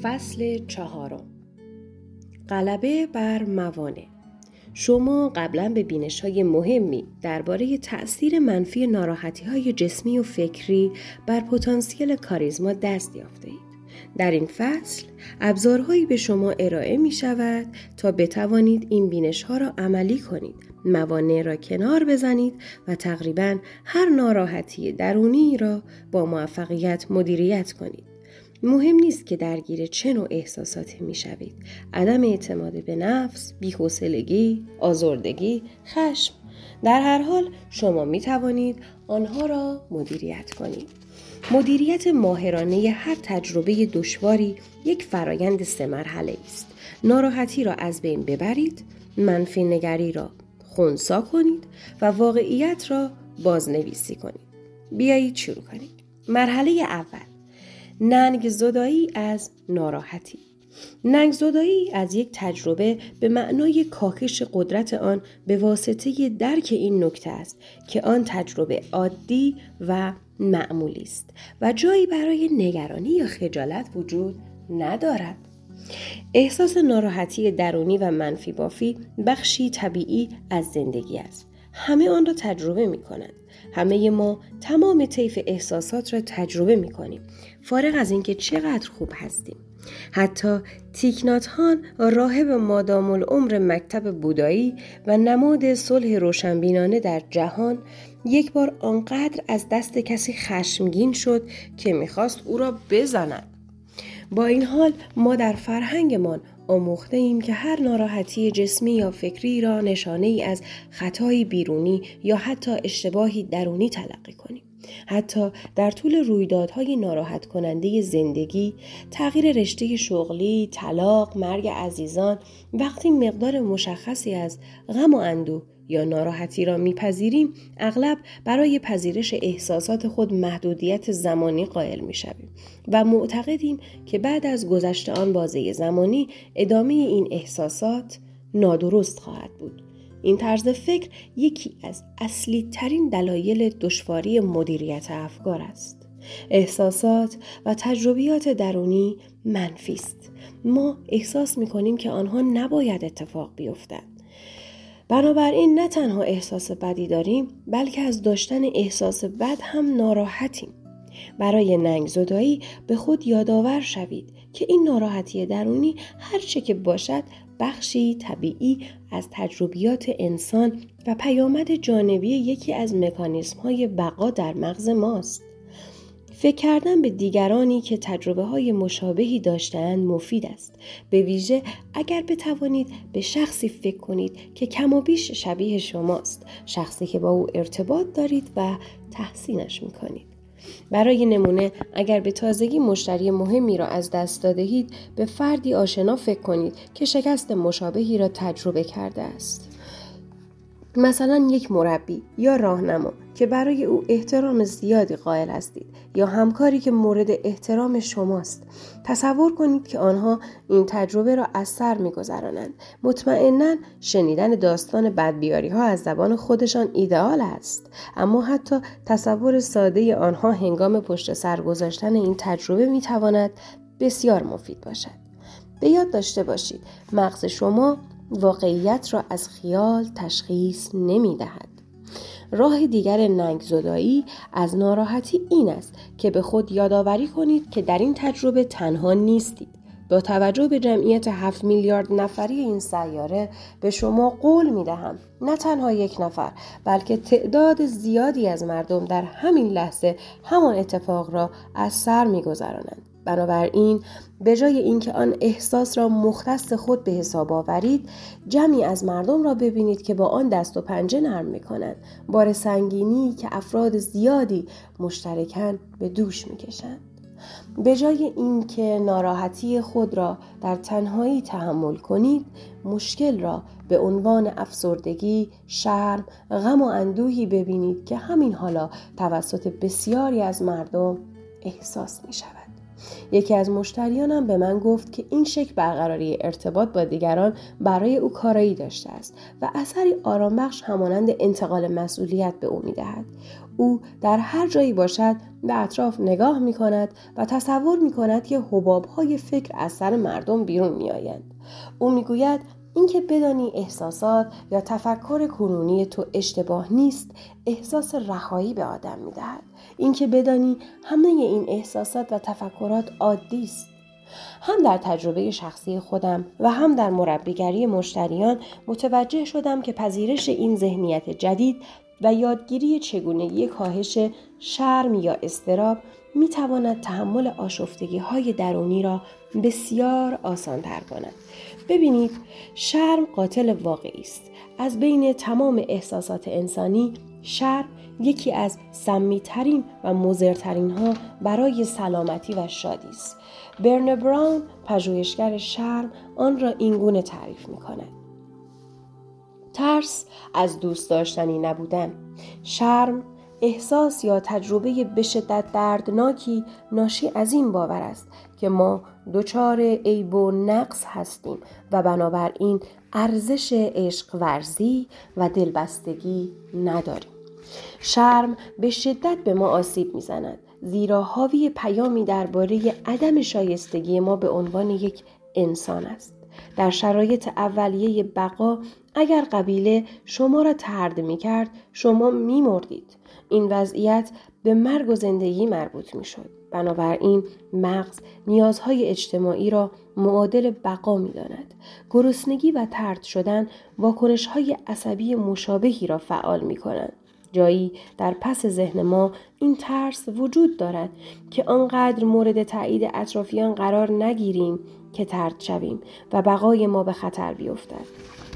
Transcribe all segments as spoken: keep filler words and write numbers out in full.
فصل چهارم. غلبه بر موانع. شما قبلا به بینش‌های مهمی درباره تأثیر منفی ناراحتی‌های جسمی و فکری بر پتانسیل کاریزما دست یافته‌اید. در این فصل ابزارهایی به شما ارائه می شود تا بتوانید این بینش‌ها را عملی کنید، موانع را کنار بزنید و تقریباً هر ناراحتی درونی را با موفقیت مدیریت کنید. مهم نیست که درگیر چه نوع احساساتی می شوید. عدم اعتماد به نفس، بی‌حوصلگی، آزردگی، خشم. در هر حال شما می توانید آنها را مدیریت کنید. مدیریت ماهرانه هر تجربه دشواری یک فرایند سه مرحله است. ناراحتی را از بین ببرید، منفی نگری را خنثی کنید و واقعیت را بازنویسی کنید. بیایید شروع کنید. مرحله اول، ننگ زدایی از ناراحتی. ننگ زدایی از یک تجربه به معنای کاهش قدرت آن به واسطه درک این نکته است که آن تجربه عادی و معمولی است و جایی برای نگرانی یا خجالت وجود ندارد. احساس ناراحتی درونی و منفی بافی بخشی طبیعی از زندگی است. همه آن را تجربه می کنند. همه ما تمام طیف احساسات را تجربه می کنیم، فارغ از اینکه چقدر خوب هستیم. حتی تیک نات هان، راهب مادام العمر مکتب بودایی و نماد صلح روشنبینانه در جهان، یک بار آنقدر از دست کسی خشمگین شد که می‌خواست او را بزند. با این حال ما در فرهنگمان آموخته ایم که هر ناراحتی جسمی یا فکری را نشانه ای از خطایی بیرونی یا حتی اشتباهی درونی تلقی کنیم. حتی در طول رویدادهای ناراحت کننده زندگی، تغییر رشته شغلی، طلاق، مرگ عزیزان، وقتی مقدار مشخصی از غم و اندوه یا ناراحتی را میپذیریم، اغلب برای پذیرش احساسات خود محدودیت زمانی قائل میشویم و معتقدیم که بعد از گذشت آن بازه زمانی ادامه این احساسات نادرست خواهد بود. این طرز فکر یکی از اصلی ترین دلایل دشواری مدیریت افکار است. احساسات و تجربیات درونی منفی است. ما احساس می‌کنیم که آنها نباید اتفاق بیفتند. بنابراین نه تنها احساس بدی داریم، بلکه از داشتن احساس بد هم ناراحتیم. برای ننگ زدایی به خود یادآور شوید که این ناراحتی درونی هر چه که باشد بخشی طبیعی از تجربیات انسان و پیامد جانبی یکی از مکانیزم‌های بقا در مغز ماست. فکر کردن به دیگرانی که تجربه های مشابهی داشتند مفید است، به ویژه اگر بتوانید به شخصی فکر کنید که کم و بیش شبیه شماست، شخصی که با او ارتباط دارید و تحسینش می‌کنید. برای نمونه، اگر به تازگی مشتری مهمی را از دست داده‌اید، به فردی آشنا فکر کنید که شکست مشابهی را تجربه کرده است. مثلا یک مربی یا راهنما که برای او احترام زیادی قائل هستید یا همکاری که مورد احترام شماست. تصور کنید که آنها این تجربه را از سر می‌گذرانند. مطمئناً شنیدن داستان بدبیاری‌ها از زبان خودشان ایدئال است، اما حتی تصور ساده آنها هنگام پشت سر گذاشتن این تجربه می‌تواند بسیار مفید باشد. به یاد داشته باشید مغز شما واقعیت را از خیال تشخیص نمی دهد. راه دیگر ننگ زدایی از ناراحتی این است که به خود یادآوری کنید که در این تجربه تنها نیستید. با توجه به جمعیت هفت میلیارد نفری این سیاره به شما قول می دهم نه تنها یک نفر بلکه تعداد زیادی از مردم در همین لحظه همان اتفاق را از سر می گذرانند. بنابراین به جای اینکه آن احساس را مختص خود به حساب آورید، جمعی از مردم را ببینید که با آن دست و پنجه نرم می‌کنند، بار سنگینی که افراد زیادی مشترکاً به دوش می‌کشند. به جای اینکه ناراحتی خود را در تنهایی تحمل کنید، مشکل را به عنوان افسردگی، شرم، غم و اندوهی ببینید که همین حالا توسط بسیاری از مردم احساس می‌شود. یکی از مشتریانم به من گفت که این شکل برقراری ارتباط با دیگران برای او کارایی داشته است و اثری آرامبخش همانند انتقال مسئولیت به او می‌دهد. او در هر جایی باشد به اطراف نگاه می‌کند و تصور می‌کند که حباب‌های فکر از سر مردم بیرون می‌آیند. او می‌گوید اینکه بدانی احساسات یا تفکر کنونی تو اشتباه نیست، احساس رهایی به آدم می‌دهد. اینکه بدانی همه این احساسات و تفکرات عادی است. هم در تجربه شخصی خودم و هم در مربیگری مشتریان متوجه شدم که پذیرش این ذهنیت جدید و یادگیری چگونگی کاهش شرم یا اضطراب می تواند تحمل آشفتگی های درونی را بسیار آسان تر کند. ببینید، شرم قاتل واقعی است. از بین تمام احساسات انسانی، شرم یکی از سمی‌ترین و مضرترین ها برای سلامتی و شادی است. برنه براون، پژوهشگر شرم، آن را اینگونه تعریف می کند: ترس از دوست داشتنی نبودن. شرم احساس یا تجربه به شدت دردناکی ناشی از این باور است که ما دچار عیب و نقص هستیم و بنابراین ارزش عشق ورزی و دلبستگی نداریم. شرم به شدت به ما آسیب می‌زند، زیرا حاوی پیامی درباره عدم شایستگی ما به عنوان یک انسان است. در شرایط اولیه بقا اگر قبیله شما را طرد می‌کرد، شما می‌مردید. این وضعیت به مرگ و زندگی مربوط می‌شد. بنابراین مغز نیازهای اجتماعی را معادل بقا می‌داند. گرسنگی و طرد شدن واکنش‌های عصبی مشابهی را فعال می‌کنند. جایی در پس ذهن ما این ترس وجود دارد که آنقدر مورد تایید اطرافیان قرار نگیریم که طرد شویم و بقای ما به خطر بیفتد.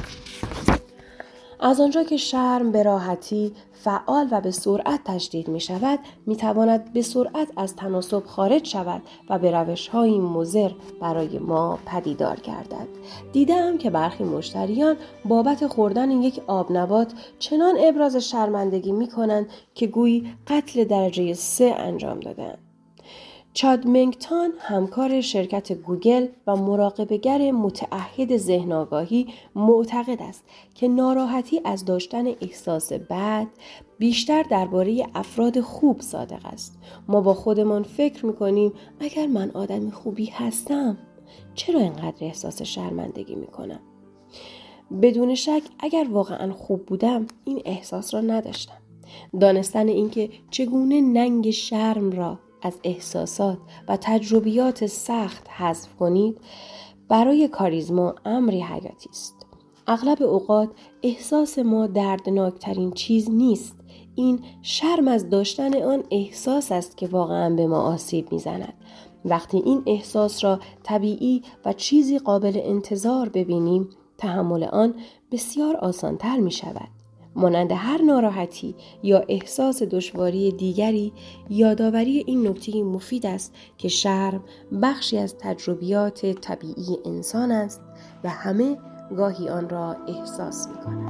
از آنجا که شرم به راحتی فعال و به سرعت تشدید می شود، می تواند به سرعت از تناسب خارج شود و به روش‌های مضر برای ما پدیدار گردد. دیدم که برخی مشتریان بابت خوردن یک آب نبات چنان ابراز شرمندگی می کنند که گویی قتل درجه سه انجام دادند. چاد منگتان، همکار شرکت گوگل و مراقبه‌گر متعهد ذهن آگاهی، معتقد است که ناراحتی از داشتن احساس بد بیشتر درباره افراد خوب صادق است. ما با خودمان فکر می‌کنیم اگر من آدم خوبی هستم، چرا اینقدر احساس شرمندگی می‌کنم؟ بدون شک اگر واقعاً خوب بودم این احساس را نداشتم. دانستن اینکه چگونه ننگ شرم را از احساسات و تجربیات سخت حذف کنید برای کاریزما امری حیاتی است. اغلب اوقات احساس ما دردناکترین چیز نیست. این شرم از داشتن آن احساس است که واقعا به ما آسیب میزند. وقتی این احساس را طبیعی و چیزی قابل انتظار ببینیم، تحمل آن بسیار آسانتر می شود. مانند هر ناراحتی یا احساس دشواری دیگری، یادآوری این نکته مفید است که شرم بخشی از تجربیات طبیعی انسان است و همه گاهی آن را احساس می‌کنند.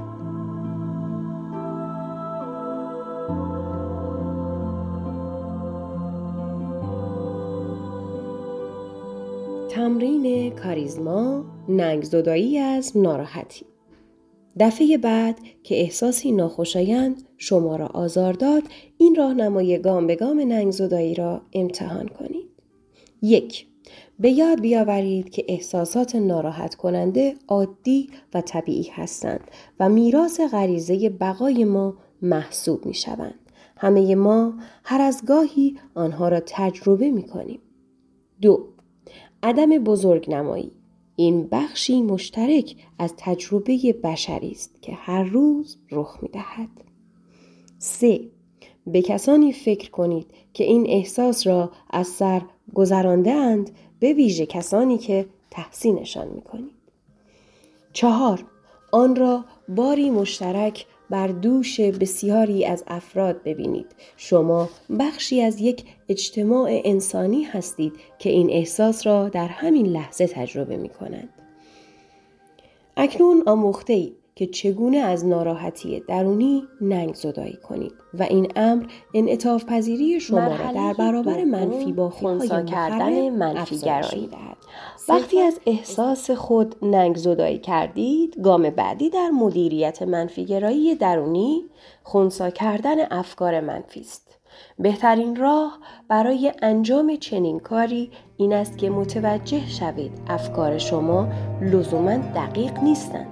تمرین کاریزما، ننگ‌زدایی از ناراحتی. دفعه بعد که احساسی ناخوشایند شما را آزار داد، این راهنمای گام به گام ننگ‌زدایی را امتحان کنید. یک. به یاد بیاورید که احساسات ناراحت کننده عادی و طبیعی هستند و میراث غریزه بقای ما محسوب می شوند. همه ما هر از گاهی آنها را تجربه می کنیم. دو. عدم بزرگ نمایی. این بخشی مشترک از تجربه بشری است که هر روز رخ می دهد. سه. به کسانی فکر کنید که این احساس را از سر گذرانده اند، به ویژه کسانی که تحسینشان می کنید. چهار. آن را باری مشترک بر دوش بسیاری از افراد ببینید. شما بخشی از یک اجتماع انسانی هستید که این احساس را در همین لحظه تجربه می کنند. اکنون آموخته‌اید که چگونه از ناراحتی درونی ننگ زدایی کنید و این امر انعطاف پذیری شما را در برابر منفی بافتی‌های کردن منفی گرایی دهد. وقتی از احساس خود ننگ زدایی کردید، گام بعدی در مدیریت منفی گرایی درونی خنثی کردن افکار منفی است. بهترین راه برای انجام چنین کاری این است که متوجه شوید افکار شما لزوماً دقیق نیستند.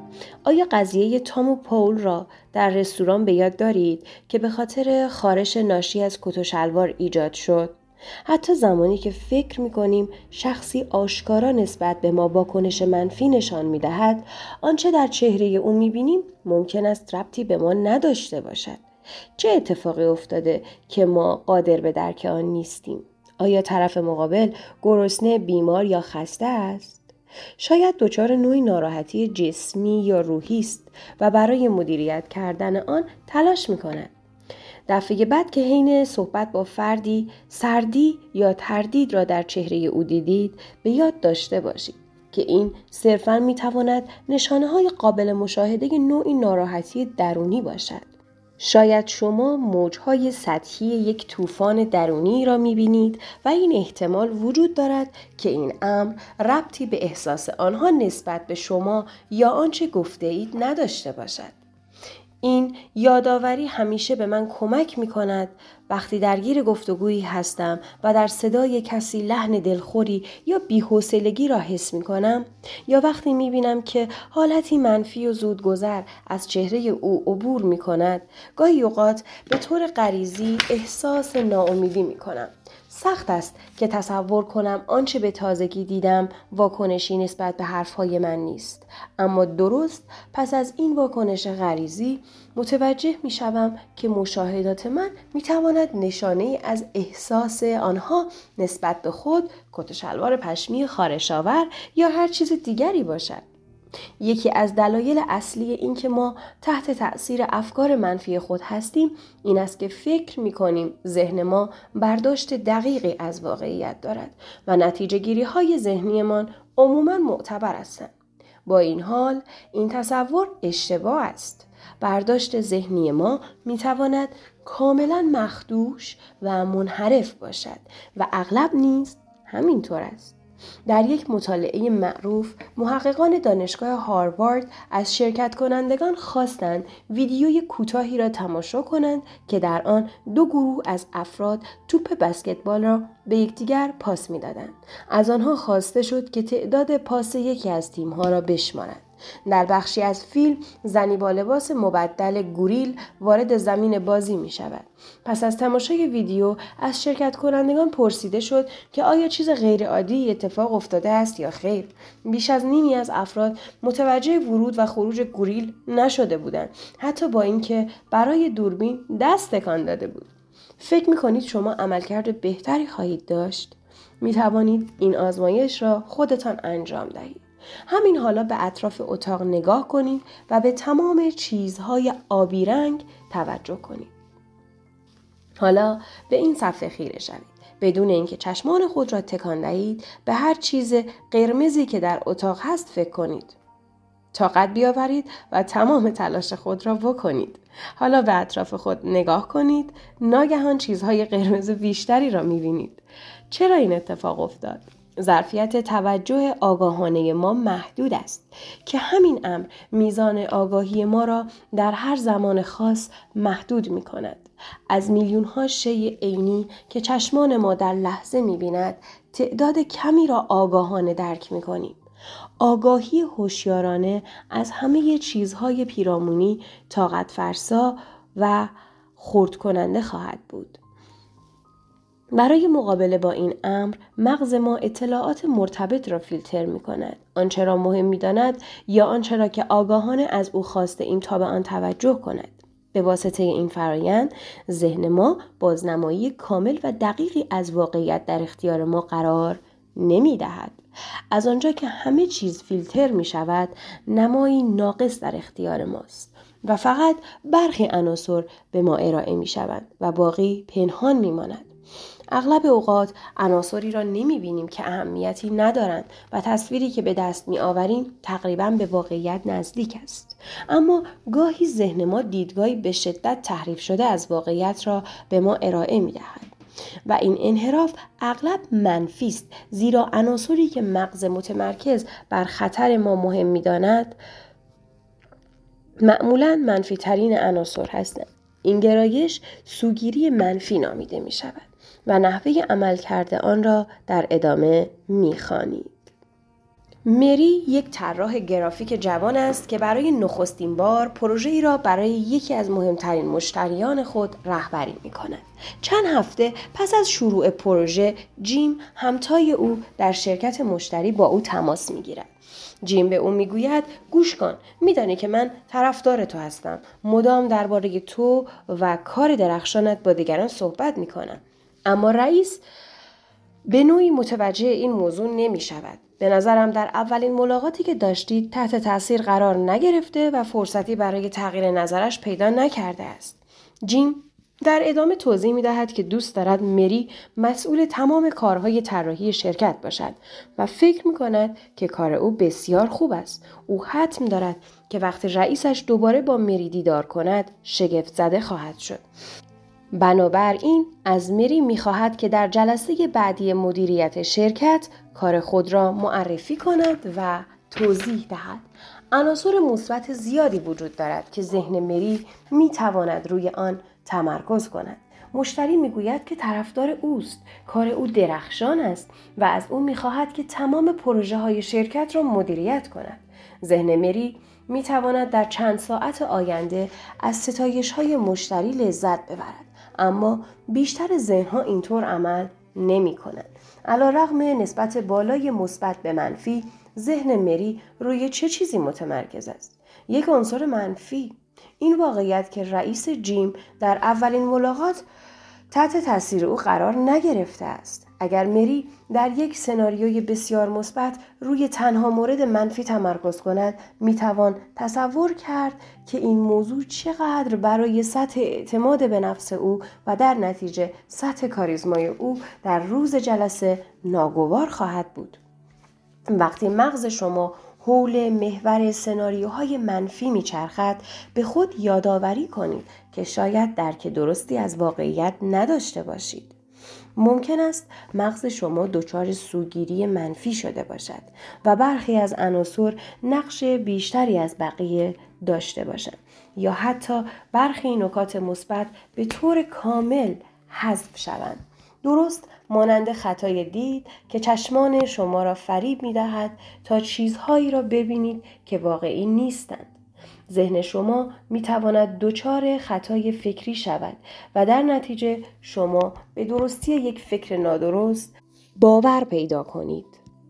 آیا قضیه تام و پول را در رستوران به یاد دارید که به خاطر خارش ناشی از کت و شلوار ایجاد شد؟ حتی زمانی که فکر می‌کنیم شخصی آشکارا نسبت به ما واکنش منفی نشان می‌دهد، آنچه در چهره او می‌بینیم ممکن است ربطی به ما نداشته باشد. چه اتفاقی افتاده که ما قادر به درک آن نیستیم؟ آیا طرف مقابل گرسنه، بیمار یا خسته است؟ شاید دچار نوعی ناراحتی جسمی یا روحی است و برای مدیریت کردن آن تلاش می‌کند. دفعه بعد که حین صحبت با فردی سردی یا تردید را در چهره او دیدید، به یاد داشته باشید که این صرفاً می‌تواند نشانه‌های قابل مشاهده نوعی ناراحتی درونی باشد. شاید شما موجهای سطحی یک طوفان درونی را می‌بینید و این احتمال وجود دارد که این امر ربطی به احساس آنها نسبت به شما یا آنچه گفته اید نداشته باشد. این یادآوری همیشه به من کمک می کند وقتی درگیر گفتگویی هستم و در صدای کسی لحن دلخوری یا بی‌حوصلگی را حس می کنم، یا وقتی می بینم که حالتی منفی و زودگذر از چهره او عبور می کند. گاهی اوقات به طور غریزی احساس ناامیدی می کنم. سخت است که تصور کنم آنچه به تازگی دیدم واکنشی نسبت به حرفهای من نیست. اما درست پس از این واکنش غریزی متوجه می شوم که مشاهدات من می تواند نشانه از احساس آنها نسبت به خود، کت و شلوار پشمی خارش‌آور یا هر چیز دیگری باشد. یکی از دلایل اصلی این که ما تحت تأثیر افکار منفی خود هستیم این است که فکر می‌کنیم ذهن ما برداشت دقیقی از واقعیت دارد و نتیجه گیری های ذهنیمان عموماً معتبر هستند. با این حال این تصور اشتباه است. برداشت ذهنی ما می‌تواند کاملاً مخدوش و منحرف باشد و اغلب نیز همینطور است. در یک مطالعه معروف، محققان دانشگاه هاروارد از شرکت کنندگان خواستند ویدیوی کوتاهی را تماشا کنند که در آن دو گروه از افراد توپ بسکتبال را به یکدیگر پاس می‌دادند. از آنها خواسته شد که تعداد پاس یکی از تیم‌ها را بشمارند. در بخشی از فیلم زنی با لباس مبدل گوریل وارد زمین بازی می شود. پس از تماشای ویدیو از شرکت کنندگان پرسیده شد که آیا چیز غیر عادی اتفاق افتاده است یا خیر. بیش از نیمی از افراد متوجه ورود و خروج گوریل نشده بودند، حتی با اینکه برای دوربین دست تکان داده بود. فکر می کنید شما عملکرد بهتری خواهید داشت؟ می توانید این آزمایش را خودتان انجام دهید. همین حالا به اطراف اتاق نگاه کنید و به تمام چیزهای آبی رنگ توجه کنید. حالا به این صفحه خیره شوید. بدون اینکه چشمان خود را تکان دهید، به هر چیز قرمزی که در اتاق هست فکر کنید. طاقت بیاورید و تمام تلاش خود را بکنید. حالا به اطراف خود نگاه کنید. ناگهان چیزهای قرمز بیشتری را می‌بینید. چرا این اتفاق افتاد؟ ظرفیت توجه آگاهانه ما محدود است که همین امر میزان آگاهی ما را در هر زمان خاص محدود می کند. از میلیون ها شیء عینی که چشمان ما در لحظه می بیند تعداد کمی را آگاهانه درک می کنیم. آگاهی هوشیارانه از همه چیزهای پیرامونی طاقت فرسا و خرد کننده خواهد بود. برای مقابله با این امر مغز ما اطلاعات مرتبط را فیلتر می کند. آنچه را مهم می داند یا آنچه را که آگاهانه از او خواسته ایم تا به آن توجه کند. به واسطه این فرایند ذهن ما بازنمایی کامل و دقیقی از واقعیت در اختیار ما قرار نمی دهد. از آنجا که همه چیز فیلتر می شود، نمایی ناقص در اختیار ماست و فقط برخی عناصر به ما ارائه می شوند و باقی پنهان می ماند. اغلب اوقات عناصری را نمی‌بینیم که اهمیتی ندارند و تصویری که به دست می‌آوریم تقریباً به واقعیت نزدیک است. اما گاهی ذهن ما دیدگاهی به شدت تحریف شده از واقعیت را به ما ارائه می‌دهد و این انحراف اغلب منفی است، زیرا عناصری که مغز متمرکز بر خطر ما مهم می‌داند معمولاً منفی ترین عناصر هستند. این گرایش سوگیری منفی نامیده می شود و نحوه عمل کرده آن را در ادامه می خوانید. مری یک طراح گرافیک جوان است که برای نخستین بار پروژه‌ای را برای یکی از مهمترین مشتریان خود رهبری می کند. چند هفته پس از شروع پروژه، جیم همتای او در شرکت مشتری با او تماس می گیرد. جیم به او میگوید گوش کن، میدانی که من طرفدار تو هستم. مدام درباره تو و کار درخشانت با دیگران صحبت میکنم. اما رئیس به نوعی متوجه این موضوع نمی شود. به نظرم در اولین ملاقاتی که داشتید تحت تاثیر قرار نگرفته و فرصتی برای تغییر نظرش پیدا نکرده است. جیم در ادامه توضیح می دهد که دوست دارد مری مسئول تمام کارهای طراحی شرکت باشد و فکر می کند که کار او بسیار خوب است. او حتم دارد که وقتی رئیسش دوباره با مری دیدار کند شگفت زده خواهد شد. بنابراین از مری می خواهد که در جلسه بعدی مدیریت شرکت کار خود را معرفی کند و توضیح دهد. عناصر مثبت زیادی وجود دارد که ذهن مری می تواند روی آن تمرکز کند. مشتری میگوید که طرفدار اوست، کار او درخشان است و از او میخواهد که تمام پروژه های شرکت را مدیریت کند. ذهن مری میتواند در چند ساعت آینده از ستایش های مشتری لذت ببرد، اما بیشتر ذهنها اینطور عمل نمی کنند. علیرغم نسبت بالای مثبت به منفی، ذهن مری روی چه چیزی متمرکز است؟ یک عنصر منفی. این واقعیت که رئیس جیم در اولین ملاقات تحت تاثیر او قرار نگرفته است. اگر مری در یک سناریوی بسیار مثبت روی تنها مورد منفی تمرکز کند، میتوان تصور کرد که این موضوع چقدر برای سطح اعتماد به نفس او و در نتیجه سطح کاریزمای او در روز جلسه ناگوار خواهد بود. وقتی مغز شما حول محور سناریوهای منفی میچرخد، به خود یادآوری کنید که شاید درک درستی از واقعیت نداشته باشید. ممکن است مغز شما دچار سوگیری منفی شده باشد و برخی از عناصر نقش بیشتری از بقیه داشته باشند یا حتی برخی نکات مثبت به طور کامل حذف شوند. درست مانند خطای دید که چشمان شما را فریب می دهد تا چیزهایی را ببینید که واقعی نیستند. ذهن شما می تواند دچار خطای فکری شود و در نتیجه شما به درستی یک فکر نادرست باور پیدا کنید.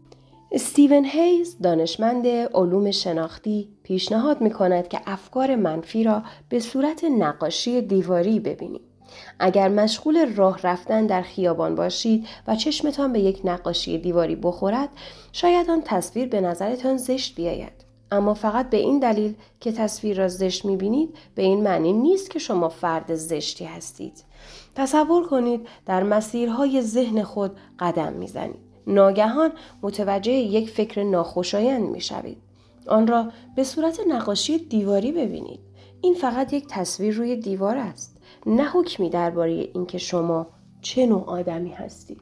استیون هیز، دانشمند علوم شناختی، پیشنهاد می کند که افکار منفی را به صورت نقاشی دیواری ببینید. اگر مشغول راه رفتن در خیابان باشید و چشمتان به یک نقاشی دیواری بخورد، شاید آن تصویر به نظرتان زشت بیاید. اما فقط به این دلیل که تصویر را زشت می‌بینید، به این معنی نیست که شما فرد زشتی هستید. تصور کنید در مسیرهای ذهن خود قدم می‌زنید. ناگهان متوجه یک فکر ناخوشایند می‌شوید. آن را به صورت نقاشی دیواری ببینید. این فقط یک تصویر روی دیوار است، نه حکمی درباره اینکه شما چه نوع آدمی هستید.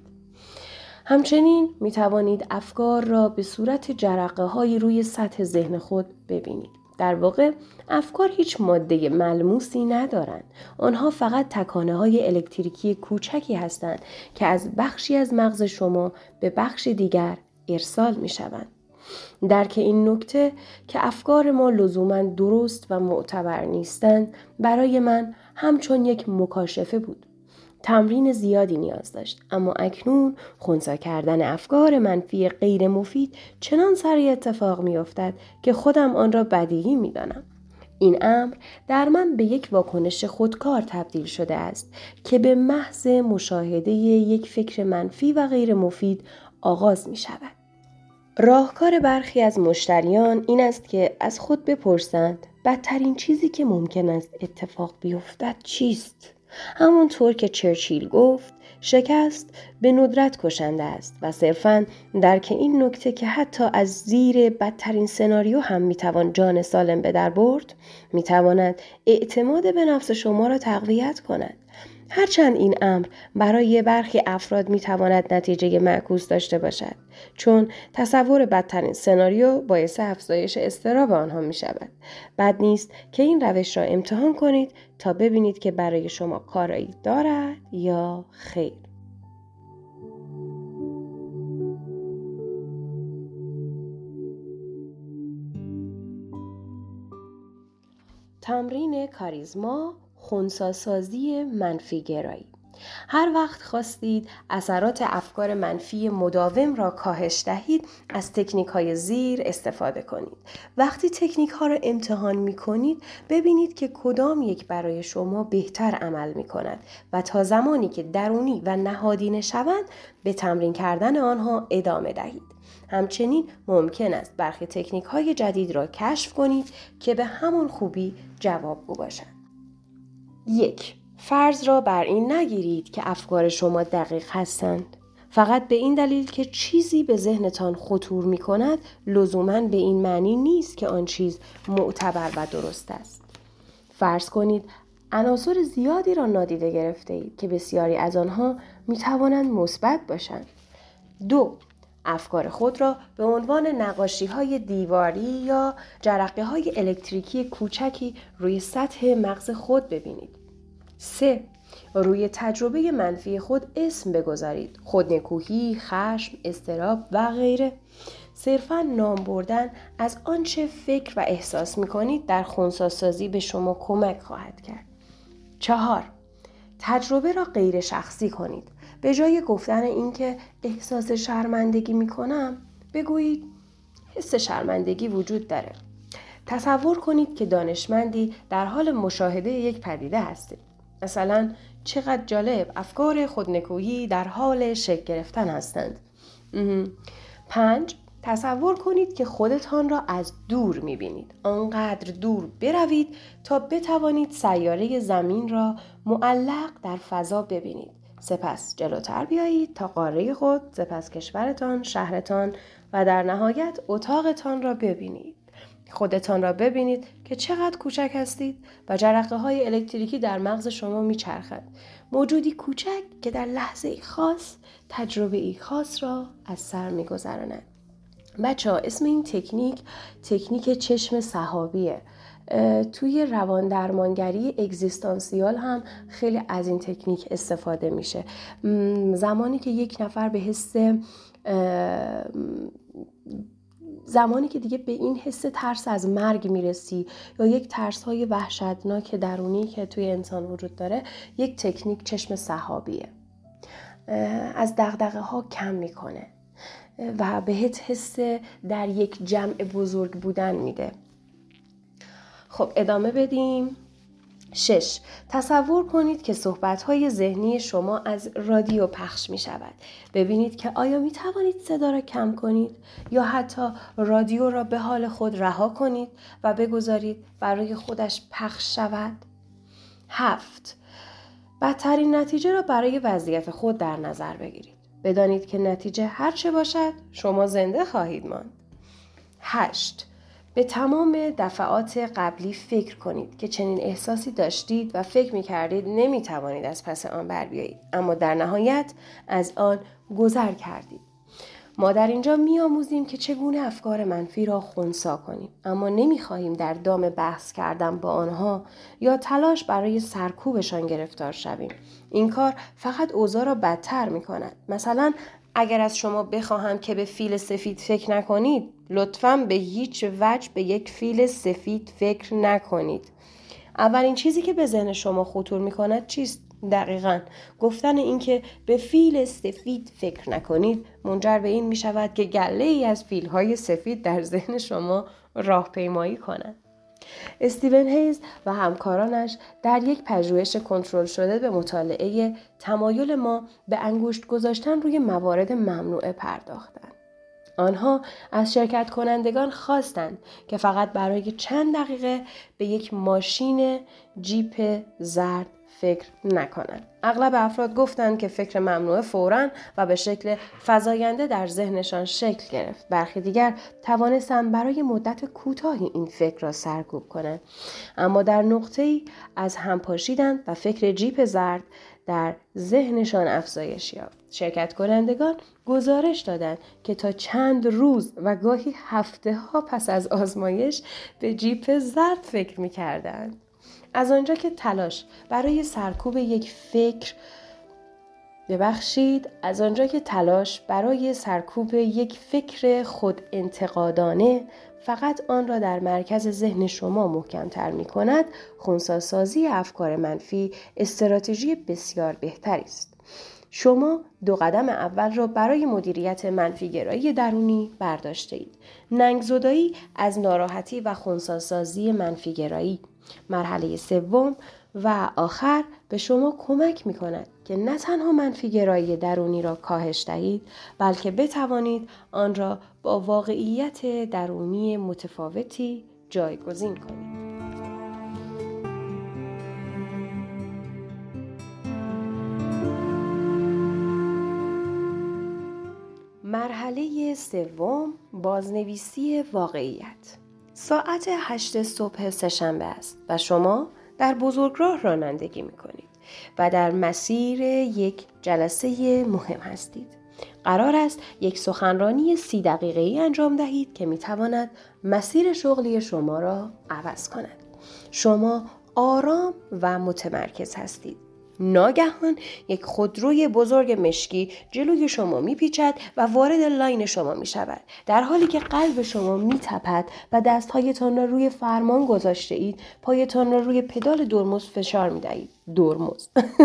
همچنین می توانید افکار را به صورت جرقه های روی سطح ذهن خود ببینید. در واقع افکار هیچ ماده ملموسی ندارند. آنها فقط تکانه های الکتریکی کوچکی هستند که از بخشی از مغز شما به بخش دیگر ارسال می شوند. درک این نکته که افکار ما لزوماً درست و معتبر نیستند برای من همچون یک مکاشفه بود. تمرین زیادی نیاز داشت، اما اکنون خنثی کردن افکار منفی غیر مفید چنان سریع اتفاق می افتد که خودم آن را بدیهی می دانم. این امر در من به یک واکنش خودکار تبدیل شده است که به محض مشاهده یک فکر منفی و غیر مفید آغاز می شود. راهکار برخی از مشتریان این است که از خود بپرسند بدترین چیزی که ممکن است اتفاق بیفتد چیست؟ همونطور که چرچیل گفت شکست به ندرت کشنده است و صرفاً درک این نکته که حتی از زیر بدترین سناریو هم میتوان جان سالم به در برد، میتواند اعتماد به نفس شما را تقویت کند. هرچند این امر برای برخی افراد میتواند نتیجه معکوس داشته باشد، چون تصور بدترین سناریو باعث افزایش اضطراب آنها می شود. بد نیست که این روش را امتحان کنید تا ببینید که برای شما کارایی دارد یا خیر. تمرین کاریزما، خنثی‌سازی منفی گرایی. هر وقت خواستید اثرات افکار منفی مداوم را کاهش دهید، از تکنیک های زیر استفاده کنید. وقتی تکنیک ها را امتحان می کنید، ببینید که کدام یک برای شما بهتر عمل می کند و تا زمانی که درونی و نهادینه شوند، به تمرین کردن آنها ادامه دهید. همچنین ممکن است برخی تکنیک های جدید را کشف کنید که به همان خوبی جوابگو باشند. یک. فرض را بر این نگیرید که افکار شما دقیق هستند. فقط به این دلیل که چیزی به ذهنتان خطور می کند، لزوماً به این معنی نیست که آن چیز معتبر و درست است. فرض کنید عناصر زیادی را نادیده گرفته اید که بسیاری از آنها می توانند مثبت باشند. دو. افکار خود را به عنوان نقاشی های دیواری یا جرقه های الکتریکی کوچکی روی سطح مغز خود ببینید. سه. روی تجربه منفی خود اسم بگذارید. خودنکوهی، خشم، اضطراب و غیره. صرفاً نام بردن از آنچه فکر و احساس می کنید در خنثی‌سازی به شما کمک خواهد کرد. چهار. تجربه را غیر شخصی کنید. به جای گفتن اینکه احساس شرمندگی می کنم، بگویید حس شرمندگی وجود داره. تصور کنید که دانشمندی در حال مشاهده یک پدیده هستید. مثلا چقدر جالب، افکار خودنکویی در حال شکل گرفتن هستند. پنج. تصور کنید که خودتان را از دور می‌بینید. آنقدر دور بروید تا بتوانید سیاره زمین را معلق در فضا ببینید. سپس جلوتر بیایید تا قاره خود، سپس کشورتان، شهرتان و در نهایت اتاقتان را ببینید. خودتان را ببینید که چقدر کوچک هستید و جرقه های الکتریکی در مغز شما میچرخد. موجودی کوچک که در لحظه خاص تجربه ای خاص را از سر میگذراند. بچه ها، اسم این تکنیک تکنیک چشم سحابیه. توی روان درمانگری اگزیستانسیال هم خیلی از این تکنیک استفاده میشه. زمانی که یک نفر به حس زمانی که دیگه به این حس ترس از مرگ میرسی یا یک ترس های وحشتناک درونی که توی انسان وجود داره، یک تکنیک چشم سحابیه. از دغدغه ها کم میکنه و بهت حس در یک جمع بزرگ بودن میده. خب ادامه بدیم. شش. تصور کنید که صحبت‌های ذهنی شما از رادیو پخش می شود. ببینید که آیا می توانید صدا را کم کنید یا حتی رادیو را به حال خود رها کنید و بگذارید برای خودش پخش شود. هفت. بدترین نتیجه را برای وضعیت خود در نظر بگیرید. بدانید که نتیجه هر چه باشد شما زنده خواهید ماند. هشت. به تمام دفعات قبلی فکر کنید که چنین احساسی داشتید و فکر می‌کردید نمی‌توانید از پس آن بر بیایید، اما در نهایت از آن گذر کردید. ما در اینجا می‌آموزیم که چگونه افکار منفی را خنثی کنیم، اما نمی‌خواهیم در دام بحث کردن با آنها یا تلاش برای سرکوبشان گرفتار شویم. این کار فقط اوضاع را بدتر می‌کند. مثلا اگر از شما بخواهم که به فیل سفید فکر نکنید، لطفاً به هیچ وجه به یک فیل سفید فکر نکنید. اولین چیزی که به ذهن شما خطور می‌کند چیست؟ دقیقاً گفتن این که به فیل سفید فکر نکنید منجر به این می‌شود که گله‌ای از فیل‌های سفید در ذهن شما راهپیمایی کنند. استیون هیز و همکارانش در یک پژوهش کنترل شده به مطالعه تمایل ما به انگشت گذاشتن روی موارد ممنوعه پرداختند. آنها از شرکت کنندگان خواستند که فقط برای چند دقیقه به یک ماشین جیپ زرد فکر نکنند. اغلب افراد گفتند که فکر ممنوعه فوراً و به شکل فزاینده در ذهنشان شکل گرفت. برخی دیگر توانستند برای مدت کوتاهی این فکر را سرکوب کنند، اما در نقطه‌ای از هم پاشیدند و فکر جیپ زرد در ذهنشان افزایش یافت. شرکت کنندگان گزارش دادند که تا چند روز و گاهی هفته ها پس از آزمایش به جیپ زرد فکر می کردند. از آنجا که تلاش برای سرکوب یک فکر ببخشید از آنجا که تلاش برای سرکوب یک فکر خود انتقادانه فقط آن را در مرکز ذهن شما محکم‌تر می‌کند، خنثی‌سازی افکار منفی استراتژی بسیار بهتری است. شما دو قدم اول را برای مدیریت منفی‌گرایی درونی برداشته اید. ننگ‌زدایی از ناراحتی و خنثی‌سازی منفی‌گرایی. مرحله سوم و آخر به شما کمک می کند که نه تنها منفی‌گرایی درونی را کاهش دهید، بلکه بتوانید آن را با واقعیت درونی متفاوتی جایگزین کنید. مرحله سوم، بازنویسی واقعیت. ساعت هشت صبح سه‌شنبه است و شما در بزرگراه رانندگی می‌کنید و در مسیر یک جلسه مهم هستید. قرار است یک سخنرانی سی دقیقه‌ای انجام دهید که می‌تواند مسیر شغلی شما را عوض کند. شما آرام و متمرکز هستید. ناگهان یک خودروی بزرگ مشکی جلوی شما میپیچد و وارد لاین شما میشود. در حالی که قلب شما میتپد و دستهایتان را روی فرمان گذاشته اید، پایتان را روی پدال ترمز فشار میدهید. ترمز.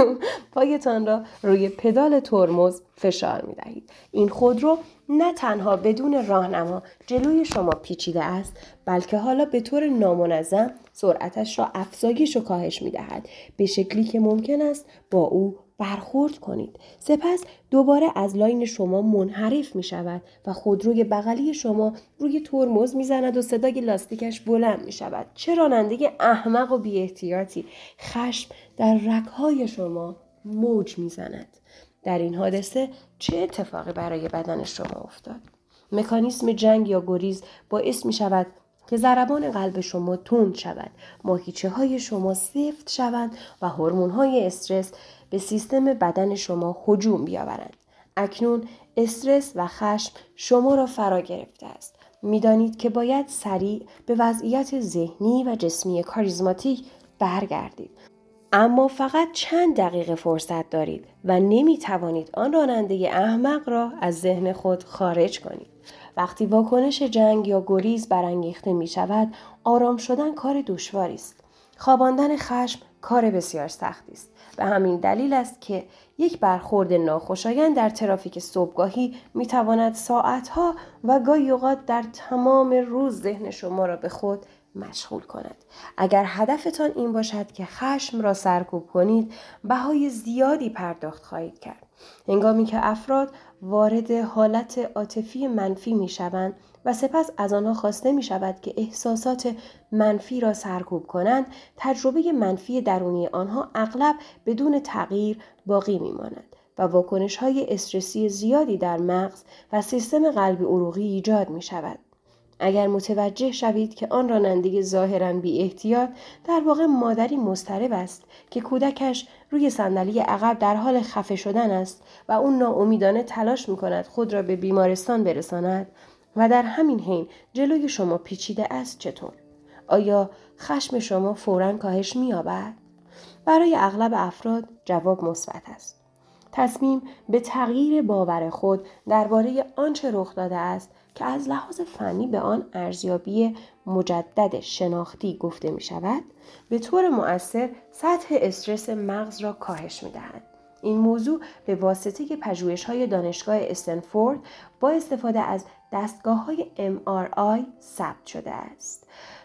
پایتان را روی پدال ترمز فشار میدهید. این خودرو نه تنها بدون راهنما جلوی شما پیچیده است، بلکه حالا به طور نامنظم سرعتش را افزایش و کاهش می‌دهد، به شکلی که ممکن است با او برخورد کنید. سپس دوباره از لاین شما منحرف می‌شود و خودروی بغلی شما روی ترمز می‌زند و صدای لاستیکش بلند می‌شود. چه رانندگی احمق و بی‌احتیاطی! خشم در رگ‌های شما موج می‌زند. در این حادثه چه اتفاقی برای بدن شما افتاد؟ مکانیسم جنگ یا گریز باعث می شود که ضربان قلب شما تند شود، ماهیچه های شما سفت شوند و هورمون های استرس به سیستم بدن شما هجوم بیاورند. اکنون استرس و خشم شما را فرا گرفته است. می دانید که باید سریع به وضعیت ذهنی و جسمی کاریزماتیک برگردید. اما فقط چند دقیقه فرصت دارید و نمی توانید آن راننده احمق را از ذهن خود خارج کنید. وقتی واکنش جنگ یا گریز برانگیخته می شود، آرام شدن کار دشواری است. خواباندن خشم کار بسیار سختی است. به همین دلیل است که یک برخورد ناخوشایند در ترافیک صبحگاهی می تواند ساعتها و گاهی اوقات در تمام روز ذهن شما را به خود مشغول کند. اگر هدفتان این باشد که خشم را سرکوب کنید، بهای زیادی پرداخت خواهید کرد. هنگامی که افراد وارد حالت عاطفی منفی می شوند و سپس از آنها خواسته می شود که احساسات منفی را سرکوب کنند، تجربه منفی درونی آنها اغلب بدون تغییر باقی می ماند و واکنش های استرسی زیادی در مغز و سیستم قلبی عروقی ایجاد می شود. اگر متوجه شوید که آن راننده ظاهراً بی احتیاط در واقع مادری مضطرب است که کودکش روی صندلی عقب در حال خفه شدن است و اون ناامیدانه تلاش می‌کند خود را به بیمارستان برساند و در همین حین جلوی شما پیچیده است، چطور؟ آیا خشم شما فوراً کاهش می‌یابد؟ برای اغلب افراد جواب مثبت است. تصمیم به تغییر باور خود درباره آنچه رخ داده است که از لحاظ فنی به آن ارزیابی مجدد شناختی گفته می شود، به طور مؤثر سطح استرس مغز را کاهش می دهد. این موضوع به واسطه پژوهش‌های دانشگاه استنفورد با استفاده از دستگاه‌های ام آر آی ثبت شده است.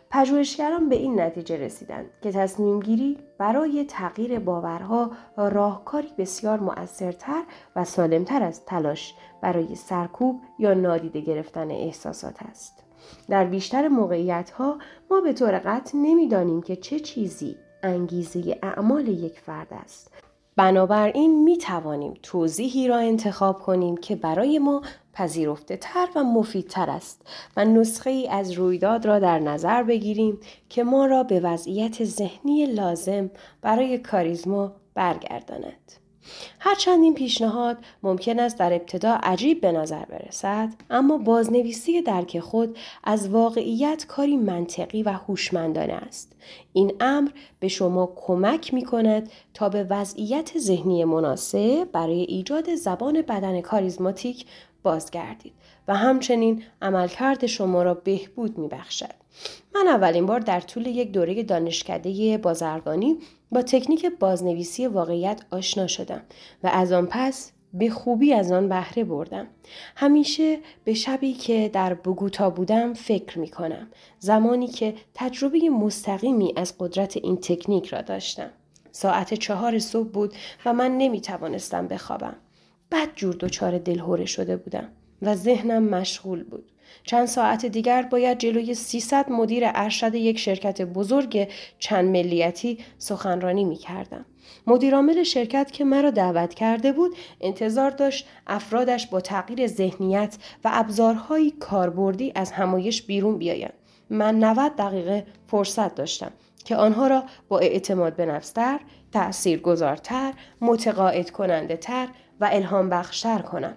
پژوهشگران به این نتیجه رسیدند که تصمیم گیری برای تغییر باورها راهکاری بسیار مؤثرتر و سالمتر از تلاش برای سرکوب یا نادیده گرفتن احساسات است. در بیشتر موقعیت‌ها ما به طور قطع نمی‌دانیم که چه چیزی انگیزه اعمال یک فرد است. بنابراین می توانیم توضیحی را انتخاب کنیم که برای ما پذیرفته تر و مفیدتر است و نسخه ای از رویداد را در نظر بگیریم که ما را به وضعیت ذهنی لازم برای کاریزما برگرداند. هرچند این پیشنهاد ممکن است در ابتدا عجیب به نظر برسد، اما بازنویسی درک خود از واقعیت کاری منطقی و هوشمندانه است. این امر به شما کمک می کند تا به وضعیت ذهنی مناسب برای ایجاد زبان بدن کاریزماتیک بازگردید و همچنین عملکرد شما را بهبود می بخشد. من اولین بار در طول یک دوره دانشکده بازرگانی با تکنیک بازنویسی واقعیت آشنا شدم و از آن پس به خوبی از آن بهره بردم. همیشه به شبی که در بوگوتا بودم فکر می کنم. زمانی که تجربه مستقیمی از قدرت این تکنیک را داشتم. ساعت چهار صبح بود و من نمی توانستم بخوابم. بدجور دچار دلهره شده بودم و ذهنم مشغول بود. چند ساعت دیگر باید جلوی سیصد مدیر ارشد یک شرکت بزرگ چند ملیتی سخنرانی می کردم. مدیرعامل شرکت که مرا دعوت کرده بود انتظار داشت افرادش با تغییر ذهنیت و ابزارهای کاربردی از همایش بیرون بیایند. من نود دقیقه فرصت داشتم که آنها را با اعتماد به نفستر، تأثیرگذارتر، متقاعد کننده تر و الهام بخشتر کنم.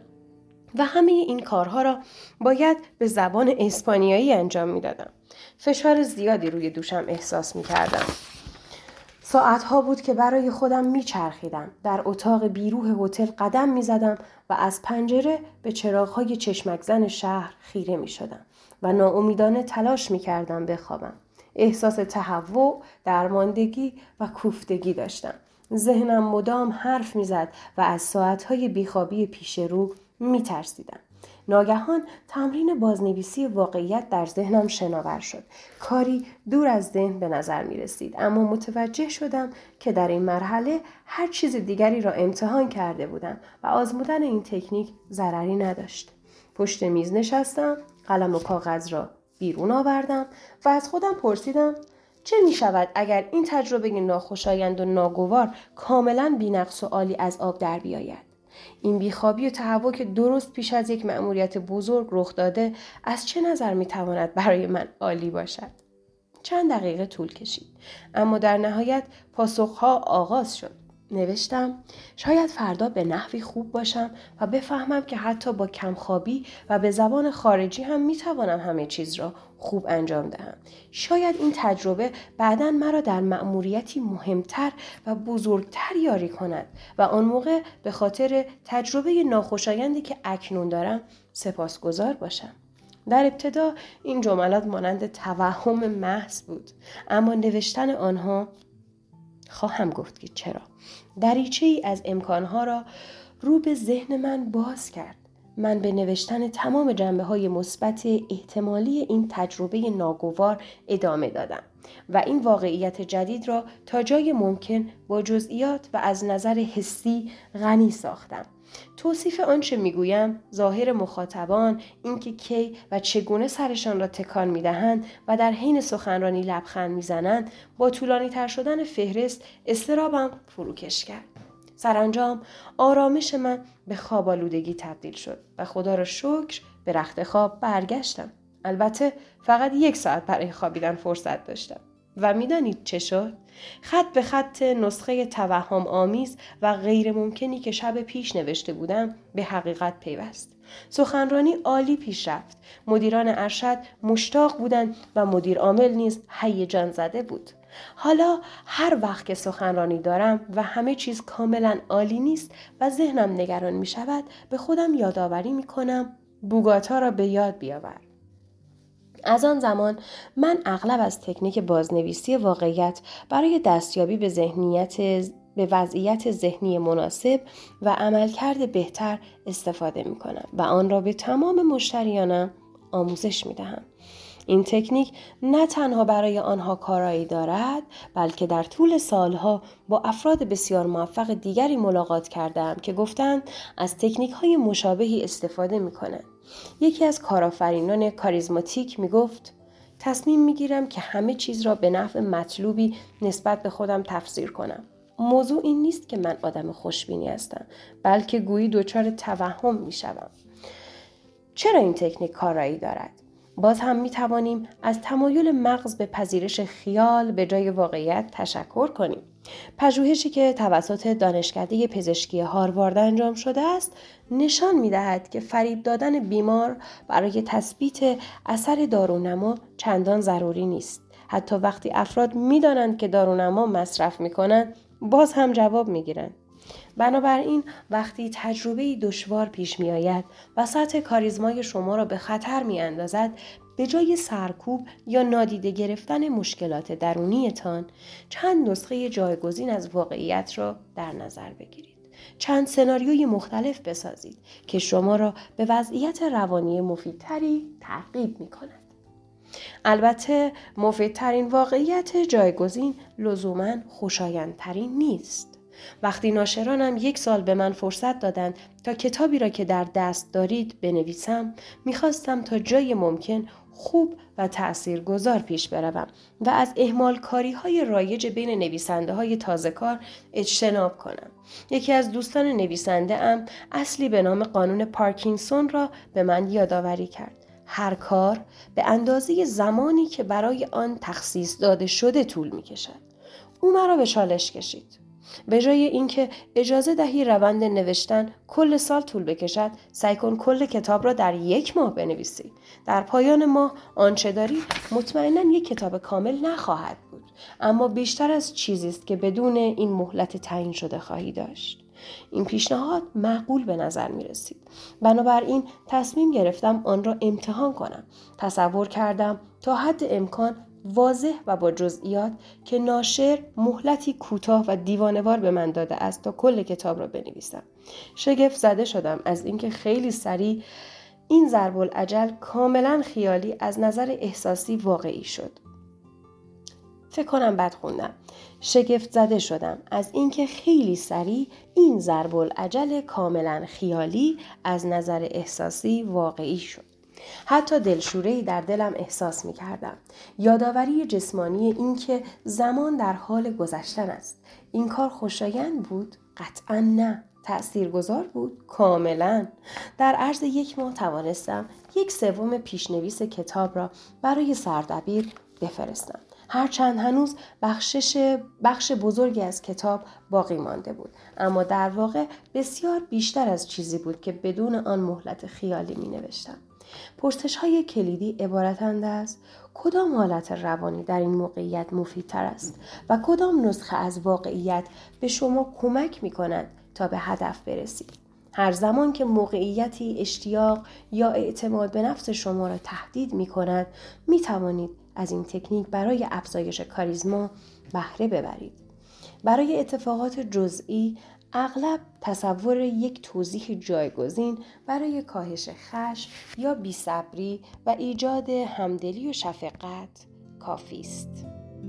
و همه این کارها را باید به زبان اسپانیایی انجام میدادم. فشار زیادی روی دوشم احساس می کردم. ساعتها بود که برای خودم می چرخیدم. در اتاق بیروح هتل قدم می زدم و از پنجره به چراغهای چشمک زن شهر خیره می شدم و ناامیدانه تلاش می کردم بخوابم. احساس تهوع، درماندگی و کوفتگی داشتم. ذهنم مدام حرف می زد و از ساعتهای بیخوابی پیش رو می ترسیدم. ناگهان تمرین بازنویسی واقعیت در ذهنم شناور شد. کاری دور از ذهن به نظر می رسید، اما متوجه شدم که در این مرحله هر چیز دیگری را امتحان کرده بودم و آزمودن این تکنیک ضرری نداشت. پشت میز نشستم، قلم و کاغذ را بیرون آوردم و از خودم پرسیدم چه می شود اگر این تجربه ناخوشایند و ناگوار کاملا بی‌نقص و عالی از آب در بیاید؟ این بیخوابی و تهوع که درست پیش از یک مأموریت بزرگ رخ داده از چه نظر می تواند برای من عالی باشد؟ چند دقیقه طول کشید، اما در نهایت پاسخها آغاز شد. نوشتم شاید فردا به نحوی خوب باشم و بفهمم که حتی با کمخوابی و به زبان خارجی هم میتوانم همه چیز را خوب انجام دهم. شاید این تجربه بعداً مرا در مأموریتی مهمتر و بزرگتر یاری کند و آن موقع به خاطر تجربه ناخوشایندی که اکنون دارم سپاسگزار باشم. در ابتدا این جملات مانند توهم محض بود، اما نوشتن آنها خواهم گفت که چرا دریچه ای از امکانها را رو به ذهن من باز کرد. من به نوشتن تمام جنبه‌های مثبت احتمالی این تجربه ناگوار ادامه دادم و این واقعیت جدید را تا جای ممکن با جزئیات و از نظر حسی غنی ساختم. توصیف آنچه میگویم، ظاهر مخاطبان، اینکه کی و چگونه سرشان را تکان میدهند و در حین سخنرانی لبخند میزنند، با طولانی تر شدن فهرست اضطرابم فروکش کرد. سرانجام آرامش من به خواب آلودگی تبدیل شد و خدا را شکر به رخت خواب برگشتم. البته فقط یک ساعت برای خوابیدن فرصت داشتم. و میدانید چه شد؟ خط به خط نسخه توهم آمیز و غیر ممکنی که شب پیش نوشته بودم به حقیقت پیوست. سخنرانی عالی پیش رفت. مدیران ارشد مشتاق بودند و مدیر عامل نیز هیجان زده بود. حالا هر وقت که سخنرانی دارم و همه چیز کاملا عالی نیست و ذهنم نگران می شود، به خودم یادآوری می کنم بوگاتا را به یاد بیاور. از آن زمان من اغلب از تکنیک بازنویسی واقعیت برای دستیابی به ذهنیت به وضعیت ذهنی مناسب و عملکرد بهتر استفاده می کنم و آن را به تمام مشتریانم آموزش می دهم. این تکنیک نه تنها برای آنها کارایی دارد، بلکه در طول سالها با افراد بسیار موفق دیگری ملاقات کردم که گفتند از تکنیک‌های مشابهی استفاده می‌کنند. یکی از کارآفرینان کاریزماتیک می‌گفت: تصمیم می‌گیرم که همه چیز را به نفع مطلوبی نسبت به خودم تفسیر کنم. موضوع این نیست که من آدم خوشبینی هستم، بلکه گویی دچار توهم می‌شوم. چرا این تکنیک کارایی دارد؟ باز هم می توانیم از تمایل مغز به پذیرش خیال به جای واقعیت تشکر کنیم. پژوهشی که توسط دانشکده پزشکی هاروارد انجام شده است نشان می دهد که فریب دادن بیمار برای تثبیت اثر دارونما چندان ضروری نیست. حتی وقتی افراد می دانند که دارونما مصرف می کنند باز هم جواب می گیرند. بنابراین وقتی تجربه‌ای دشوار پیش می آید و سطح کاریزمای شما را به خطر می اندازد، به جای سرکوب یا نادیده گرفتن مشکلات درونیتان، چند نسخه جایگزین از واقعیت را در نظر بگیرید. چند سناریوی مختلف بسازید که شما را به وضعیت روانی مفیدتری تعقیب می کند. البته مفیدترین واقعیت جایگزین لزوماً خوشایندترین نیست. وقتی ناشرانم یک سال به من فرصت دادند تا کتابی را که در دست دارید بنویسم، میخواستم تا جای ممکن خوب و تأثیرگذار پیش بروم و از اهمال کاری های رایج بین نویسنده های تازه کار اجتناب کنم. یکی از دوستان نویسنده ام اصلی به نام قانون پارکینسون را به من یادآوری کرد. هر کار به اندازه زمانی که برای آن تخصیص داده شده طول میکشد. او مرا به چالش کشید. به جای اینکه اجازه دهی روند نوشتن کل سال طول بکشد، سعی کن کل کتاب را در یک ماه بنویسی. در پایان ماه آنچه داری مطمئناً یک کتاب کامل نخواهد بود، اما بیشتر از چیزی است که بدون این مهلت تعیین شده خواهی داشت. این پیشنهاد معقول به نظر می رسید. بنابراین تصمیم گرفتم آن را امتحان کنم. تصور کردم تا حد امکان واضح و با جزئیات که ناشر مهلتی کوتاه و دیوانه‌وار به من داده است تا کل کتاب را بنویسم. شگفت زده شدم از اینکه خیلی سریع این ضرب العجل کاملا خیالی از نظر احساسی واقعی شد. فکر کنم بد خوندم. شگفت زده شدم از اینکه خیلی سریع این ضرب العجل کاملا خیالی از نظر احساسی واقعی شد. حتی دلشوره‌ای در دلم احساس می کردم. یادآوری جسمانی این که زمان در حال گذشتن است. این کار خوشایند بود؟ قطعاً نه. تأثیرگذار بود؟ کاملاً. در عرض یک ماه توانستم یک سوم پیشنویس کتاب را برای سردبیر بفرستم. هرچند هنوز بخشش بخش بزرگی از کتاب باقی مانده بود، اما در واقع بسیار بیشتر از چیزی بود که بدون آن مهلت خیالی می نوشتم. پرسش های کلیدی عبارتند از کدام حالت روانی در این موقعیت مفیدتر است و کدام نسخه از واقعیت به شما کمک می کند تا به هدف برسید. هر زمان که موقعیتی اشتیاق یا اعتماد به نفس شما را تهدید می کند، می توانید از این تکنیک برای افزایش کاریزما بهره ببرید. برای اتفاقات جزئی اغلب تصور یک توضیح جایگزین برای کاهش خشم یا بی‌صبری و ایجاد همدلی و شفقت کافی است.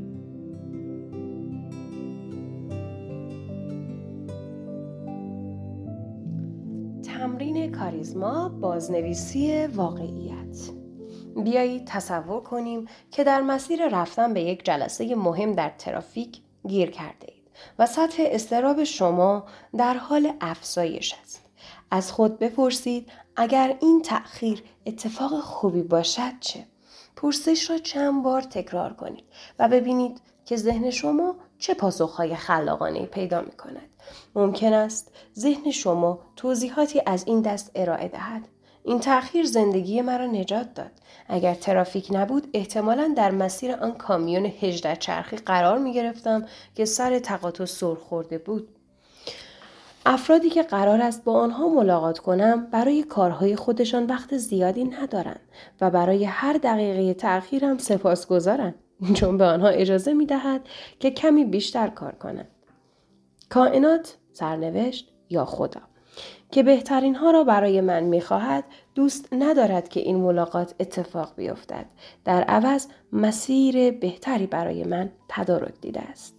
تمرین کاریزما، بازنویسی واقعیت. بیایید تصور کنیم که در مسیر رفتن به یک جلسه مهم در ترافیک گیر کرده اید و سطح اضطراب شما در حال افزایش است. از خود بپرسید اگر این تأخیر اتفاق خوبی باشد چه؟ پرسش را چند بار تکرار کنید و ببینید که ذهن شما چه پاسخهای خلاقانه‌ای پیدا می کند. ممکن است ذهن شما توضیحاتی از این دست ارائه دهد. این تأخیر زندگی مرا نجات داد. اگر ترافیک نبود احتمالاً در مسیر آن کامیون هجده چرخی قرار می گرفتم که سر تقاطع سر خورده بود. افرادی که قرار است با آنها ملاقات کنم برای کارهای خودشان وقت زیادی ندارند و برای هر دقیقه تأخیر هم سپاسگزارند، چون به آنها اجازه می دهد که کمی بیشتر کار کنند. کائنات، سرنوشت یا خدا. که بهترین ها را برای من می‌خواهد، دوست ندارد که این ملاقات اتفاق بیفتد. در عوض مسیر بهتری برای من تدارک دیده است.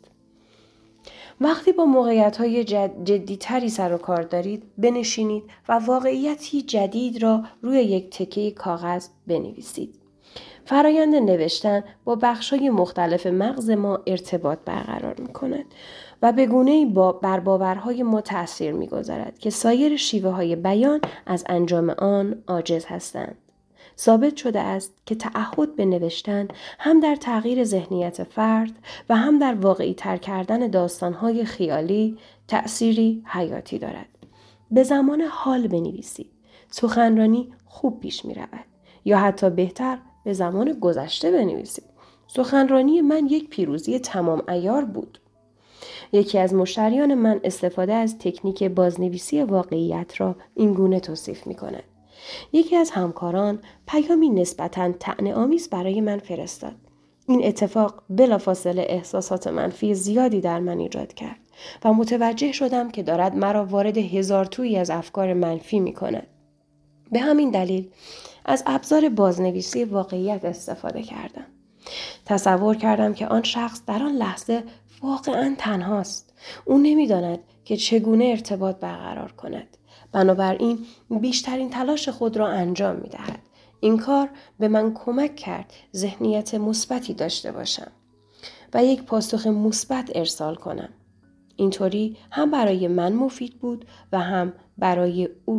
وقتی با موقعیت‌های جد، جدی‌تری سر و کار دارید، بنشینید و واقعیتی جدید را روی یک تکه کاغذ بنویسید. فرایند نوشتن با بخش‌های مختلف مغز ما ارتباط برقرار می‌کند و به گونه‌ای با بر باورهای ما تأثیر می‌گذارد که سایر شیوه‌های بیان از انجام آن عاجز هستند. ثابت شده است که تعهد به نوشتن هم در تغییر ذهنیت فرد و هم در واقعی تر کردن داستان‌های خیالی تأثیری حیاتی دارد. به زمان حال بنویسید. سخنرانی خوب پیش می‌رود. یا حتی بهتر به زمان گذشته بنویسید. سخنرانی من یک پیروزی تمام عیار بود. یکی از مشتریان من استفاده از تکنیک بازنویسی واقعیت را این گونه توصیف می‌کند. یکی از همکاران پیامی نسبتاً طعنه‌آمیز برای من فرستاد. این اتفاق بلافاصله احساسات منفی زیادی در من ایجاد کرد و متوجه شدم که دارد مرا وارد هزار تویی از افکار منفی می‌کند. به همین دلیل از ابزار بازنویسی واقعیت استفاده کردم. تصور کردم که آن شخص در آن لحظه واقعاً تنهاست. او نمی‌داند که چگونه ارتباط برقرار کند. بنابراین بیشترین تلاش خود را انجام می‌دهد. این کار به من کمک کرد ذهنیت مثبتی داشته باشم و یک پاسخ مثبت ارسال کنم. اینطوری هم برای من مفید بود و هم برای او.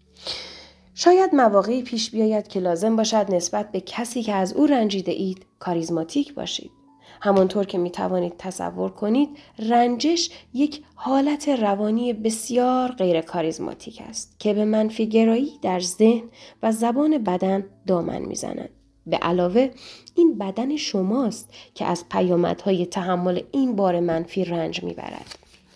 شاید مواقعی پیش بیاید که لازم باشد نسبت به کسی که از او رنجیده اید کاریزماتیک باشید. همانطور که می توانید تصور کنید، رنجش یک حالت روانی بسیار غیر کاریزماتیک است که به منفی گرایی در ذهن و زبان بدن دامن می زند. به علاوه این بدن شماست که از پیامدهای تحمل این بار منفی رنج می برد.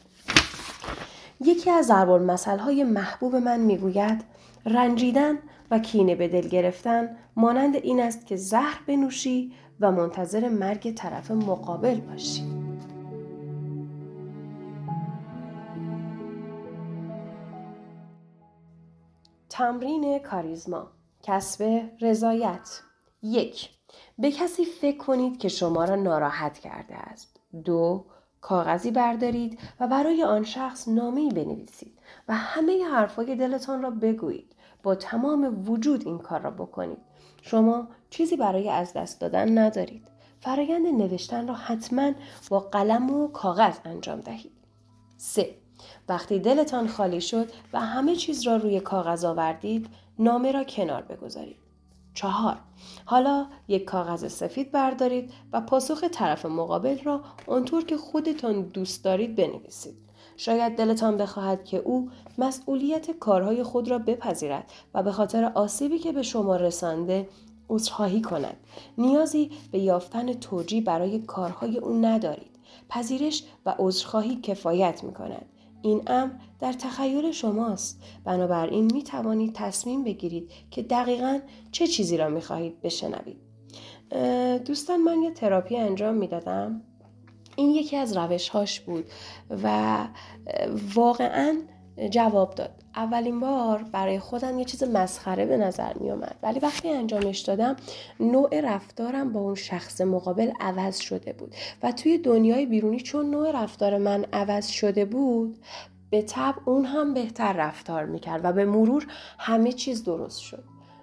یکی از ضرب‌المثل‌های محبوب من می گوید رنجیدن و کینه به دل گرفتن مانند این است که زهر بنوشی و منتظر مرگ طرف مقابل باشی. تمرین کاریزما. کسب رضایت. یک. به کسی فکر کنید که شما را ناراحت کرده است. دو. کاغذی بردارید و برای آن شخص نامه‌ای بنویسید و همه حرفای دلتان را بگویید. با تمام وجود این کار را بکنید. شما چیزی برای از دست دادن ندارید. فرایند نوشتن را حتما با قلم و کاغذ انجام دهید. سه. وقتی دلتان خالی شد و همه چیز را روی کاغذ آوردید، نامه را کنار بگذارید. چهار. حالا یک کاغذ سفید بردارید و پاسخ طرف مقابل را آنطور که خودتان دوست دارید بنویسید. شاید دلتان بخواهد که او مسئولیت کارهای خود را بپذیرد و به خاطر آسیبی که به شما رسانده عذرخواهی کند. نیازی به یافتن توجیه برای کارهای او ندارید. پذیرش و عذرخواهی کفایت می‌کند. این امر در تخیل شماست. بنابراین می توانید تصمیم بگیرید که دقیقاً چه چیزی را می خواهید بشنوید. دوستان، من یه تراپی انجام می دادم. این یکی از روش هاش بود و واقعاً جواب داد. اولین بار برای خودم یه چیز مسخره به نظر می اومد، ولی وقتی انجامش دادم نوع رفتارم با اون شخص مقابل عوض شده بود و توی دنیای بیرونی چون نوع رفتار من عوض شده بود، به طبع اون هم بهتر رفتار میکرد و به مرور همه چیز درست شد.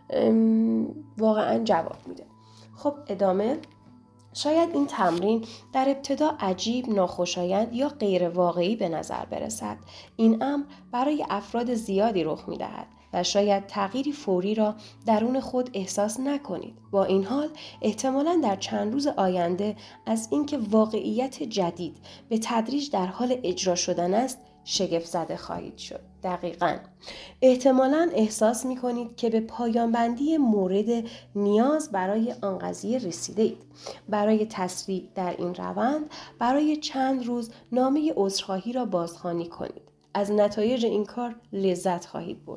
واقعا جواب میده. خب ادامه. شاید این تمرین در ابتدا عجیب، ناخوشایند یا غیر واقعی به نظر برسد. این امر برای افراد زیادی رخ می‌دهد و شاید تغییری فوری را درون خود احساس نکنید. با این حال احتمالاً در چند روز آینده از اینکه واقعیت جدید به تدریج در حال اجرا شدن است شگفت زده خواهید شد. دقیقاً. احتمالاً احساس می کنید که به پایان بندی مورد نیاز برای آن قضیه رسیده اید. برای تسریع در این روند، برای چند روز نامه عذرخواهی را بازخوانی کنید. از نتایج این کار لذت خواهید برد.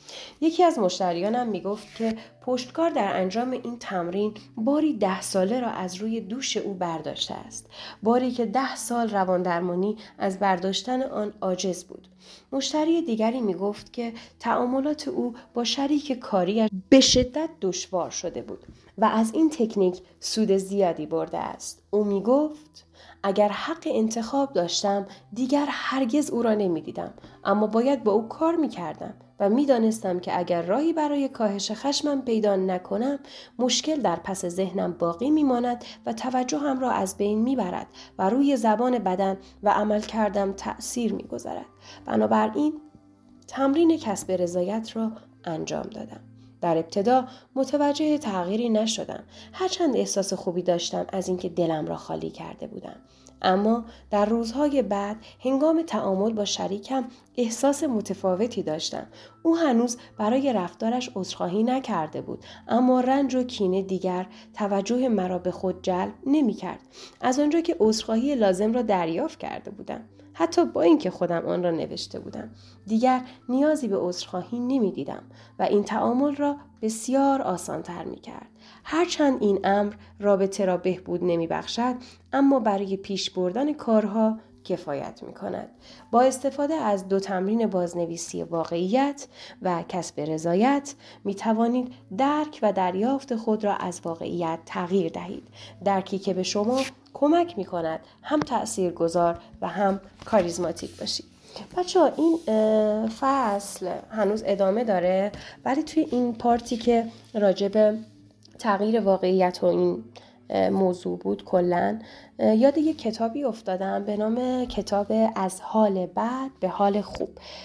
یکی از مشتریانم میگفت که پشتکار در انجام این تمرین باری ده ساله را از روی دوش او برداشته است. باری که ده سال روان درمانی از برداشتن آن عاجز بود. مشتری دیگری میگفت که تعاملات او با شریک کاریش به شدت دشوار شده بود و از این تکنیک سود زیادی برده است. او میگفت اگر حق انتخاب داشتم دیگر هرگز او را نمیدیدم، اما باید با او کار میکردم و میدانستم که اگر راهی برای کاهش خشمم پیدا نکنم مشکل در پس ذهنم باقی میماند و توجهم را از بین میبرد و روی زبان بدن و عمل کردم تأثیر میگذارد. بنابراین تمرین کسب رضایت را انجام دادم. در ابتدا متوجه تغییری نشدم، هرچند احساس خوبی داشتم از اینکه دلم را خالی کرده بودم. اما در روزهای بعد هنگام تعامل با شریکم احساس متفاوتی داشتم. او هنوز برای رفتارش عذرخواهی نکرده بود، اما رنج و کینه دیگر توجه مرا به خود جلب نمی کرد. از آنجا که عذرخواهی لازم را دریافت کرده بودم، حتی با اینکه خودم آن را نوشته بودم، دیگر نیازی به عذرخواهی نمی دیدم و این تعامل را بسیار آسان‌تر می کرد. هرچند این امر رابطه را بهبود نمی بخشد، اما برای پیش بردن کارها کفایت می کند. با استفاده از دو تمرین بازنویسی واقعیت و کسب رضایت می توانید درک و دریافت خود را از واقعیت تغییر دهید. درکی که به شما کمک می کند هم تأثیرگذار و هم کاریزماتیک باشید. بچه ها این فصل هنوز ادامه داره، ولی توی این پارتی که راجع به تغییر واقعیت و این موضوع بود کلن یاد یک کتابی افتادم به نام کتاب از حال بد به حال خوب.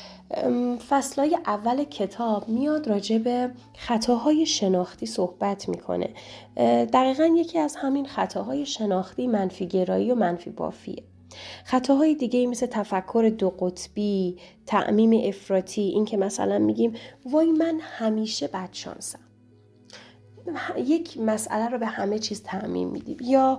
فصلای اول کتاب میاد راجع به خطاهای شناختی صحبت میکنه. دقیقاً یکی از همین خطاهای شناختی منفی گرایی و منفی بافیه. خطاهای دیگه مثل تفکر دو قطبی، تعمیم افراطی، این که مثلا میگیم وای من همیشه بدشانسم، یک مسئله رو به همه چیز تعمیم میدیم، یا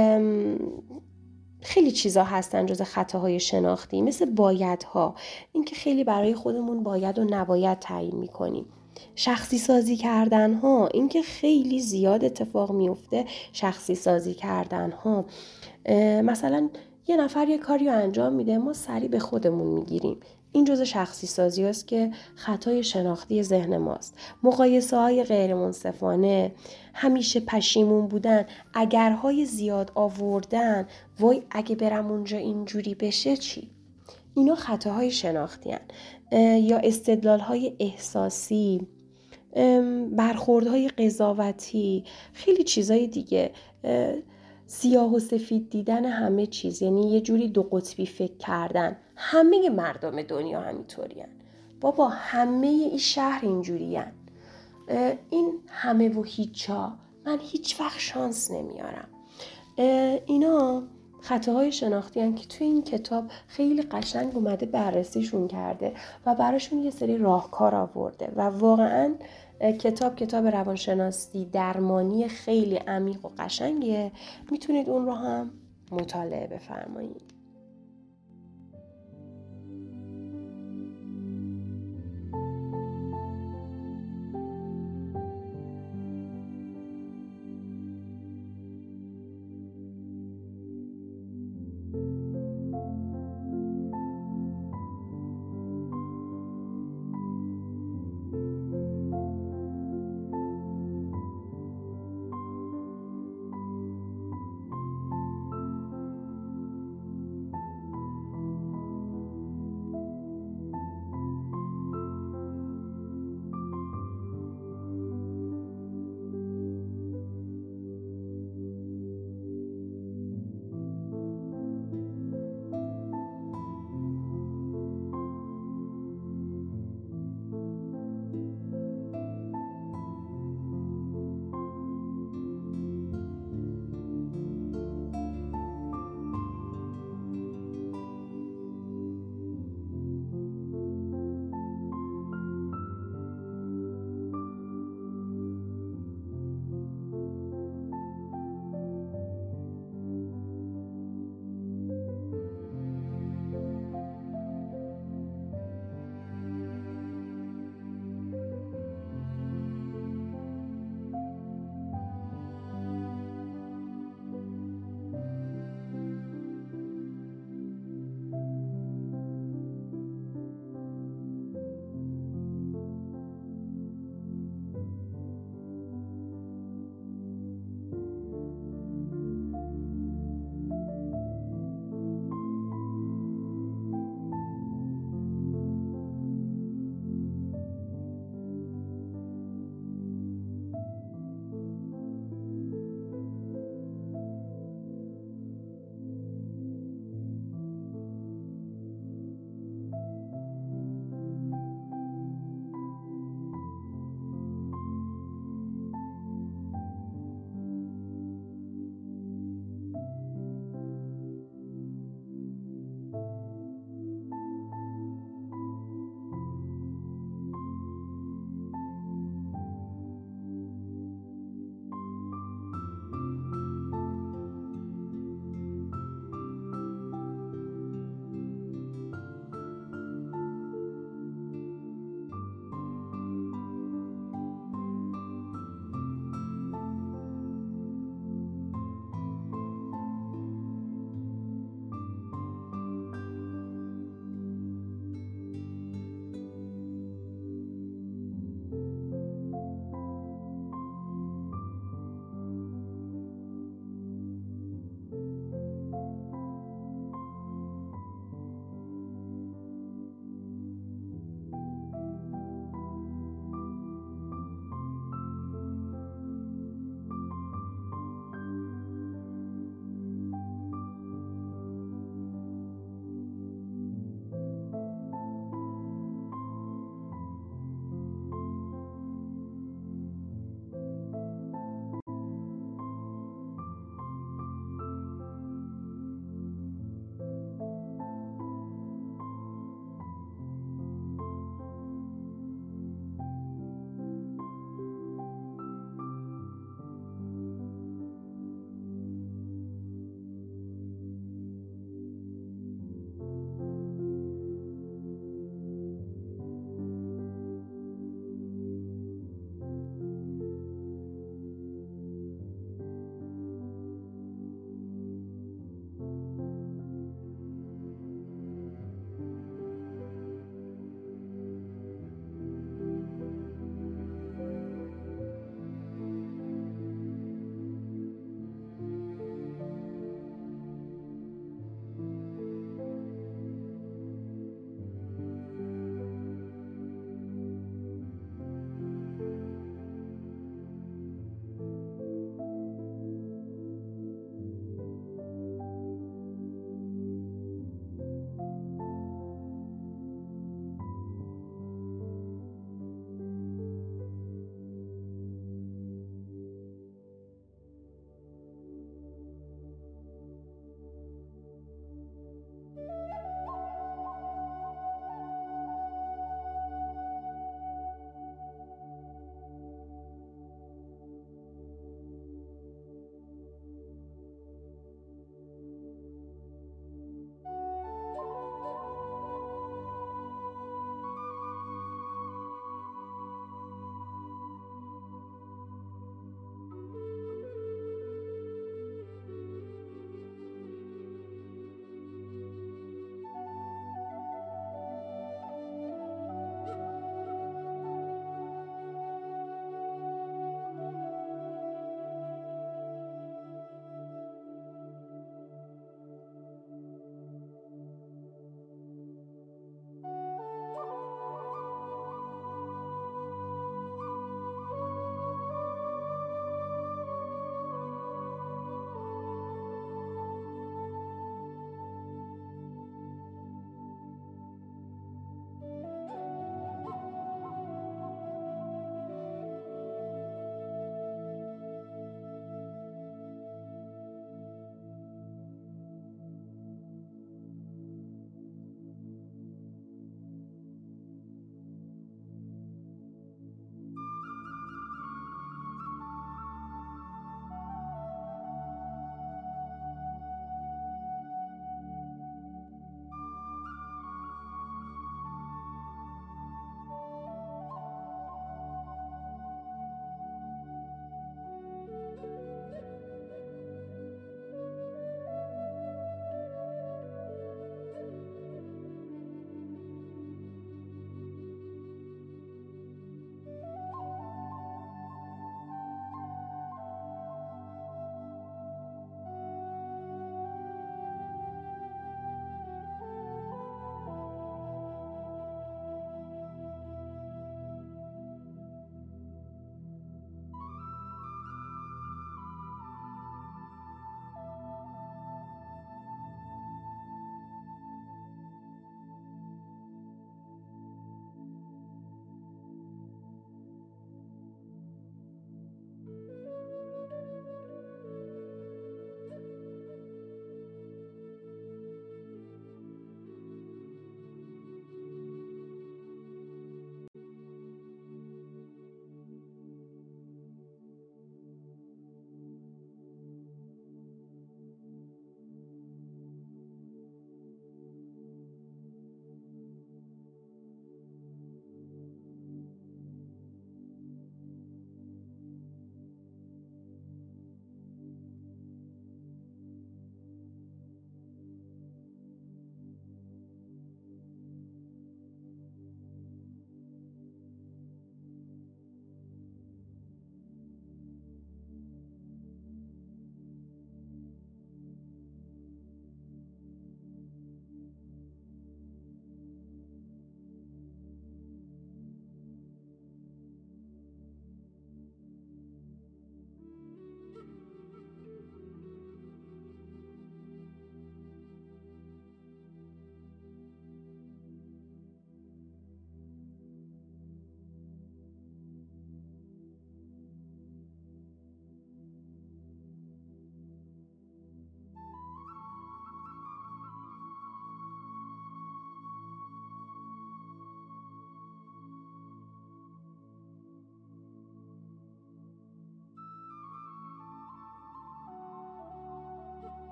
خیلی چیزا هستن جز خطاهای شناختی مثل بایدها، این که خیلی برای خودمون باید و نباید تعیین میکنیم. شخصی سازی کردن ها، این که خیلی زیاد اتفاق میفته. شخصی سازی کردن ها، مثلا یه نفر یه کاری رو انجام میده، ما سریع به خودمون میگیریم. این جزء شخصی سازی است که خطای شناختی ذهن ماست. مقایسه های غیر منصفانه، همیشه پشیمون بودن، اگرهای زیاد آوردن، وای اگه برم اونجا اینجوری بشه چی؟ اینا خطاهای شناختی هن. یا استدلال های احساسی، برخوردهای قضاوتی، خیلی چیزای دیگه. سیاه و سفید دیدن همه چیز، یعنی یه جوری دو قطبی فکر کردن. همه مردم دنیا همینطوری هن. بابا همه این شهر اینجوری هن. این همه و هیچا، من هیچ وقت شانس نمیارم. اینا خطاهای شناختی هن که توی این کتاب خیلی قشنگ اومده بررسیشون کرده و براشون یه سری راهکار آورده و واقعاً کتاب کتاب روانشناسی درمانی خیلی عمیق و قشنگیه. میتونید اون رو هم مطالعه بفرمایید.